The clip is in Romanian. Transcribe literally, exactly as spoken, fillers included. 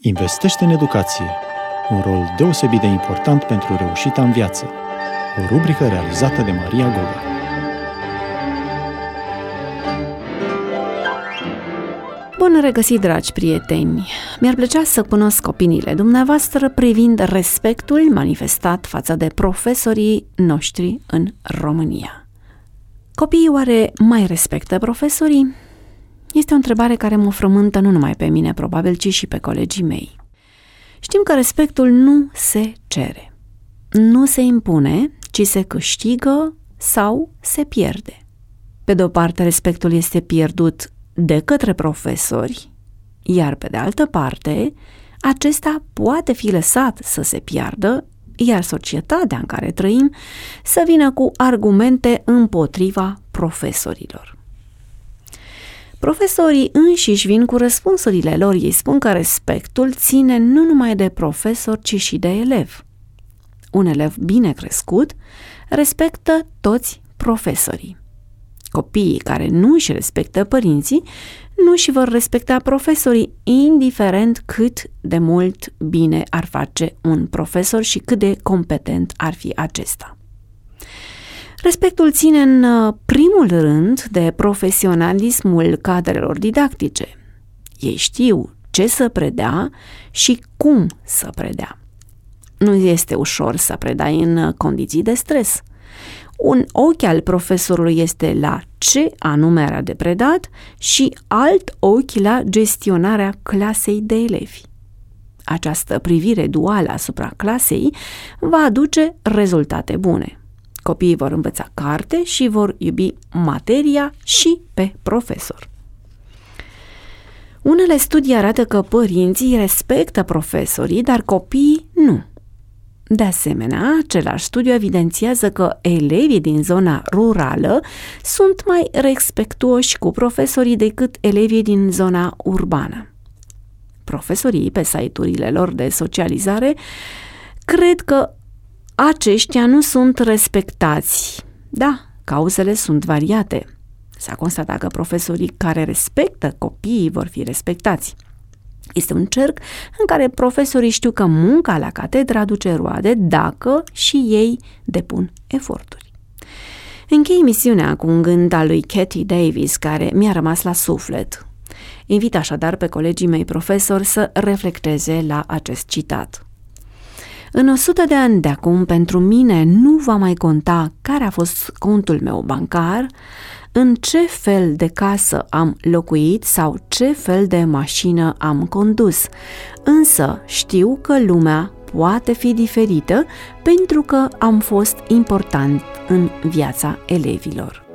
Investește în educație. Un rol deosebit de important pentru reușita în viață. O rubrică realizată de Maria Goga. Bun regăsit, dragi prieteni! Mi-ar plăcea să cunosc opiniile dumneavoastră privind respectul manifestat față de profesorii noștri în România. Copiii oare mai respectă profesorii? Este o întrebare care mă frământă nu numai pe mine, probabil, ci și pe colegii mei. Știm că respectul nu se cere, nu se impune, ci se câștigă sau se pierde. Pe de o parte, respectul este pierdut de către profesori, iar pe de altă parte, acesta poate fi lăsat să se piardă, iar societatea în care trăim să vină cu argumente împotriva profesorilor. Profesorii înșiși vin cu răspunsurile lor. Ei spun că respectul ține nu numai de profesor, ci și de elev. Un elev bine crescut respectă toți profesorii. Copiii care nu își respectă părinții nu își vor respecta profesorii, indiferent cât de mult bine ar face un profesor și cât de competent ar fi acesta. Respectul ține în primul rând de profesionalismul cadrelor didactice. Ei știu ce să predea și cum să predea. Nu este ușor să predai în condiții de stres. Un ochi al profesorului este la ce anume era de predat și alt ochi la gestionarea clasei de elevi. Această privire duală asupra clasei va aduce rezultate bune. Copiii vor învăța carte și vor iubi materia și pe profesor. Unele studii arată că părinții respectă profesorii, dar copiii nu. De asemenea, același studiu evidențiază că elevii din zona rurală sunt mai respectuoși cu profesorii decât elevii din zona urbană. Profesorii, pe site-urile lor de socializare, cred că aceștia nu sunt respectați. Da, cauzele sunt variate. S-a constatat că profesorii care respectă copiii vor fi respectați. Este un cerc în care profesorii știu că munca la catedră aduce roade dacă și ei depun eforturi. Închei misiunea cu un gând al lui Katie Davis, care mi-a rămas la suflet. Invit așadar pe colegii mei profesori să reflecteze la acest citat. În o sută de ani de acum, pentru mine nu va mai conta care a fost contul meu bancar, în ce fel de casă am locuit sau ce fel de mașină am condus. Însă știu că lumea poate fi diferită pentru că am fost important în viața elevilor.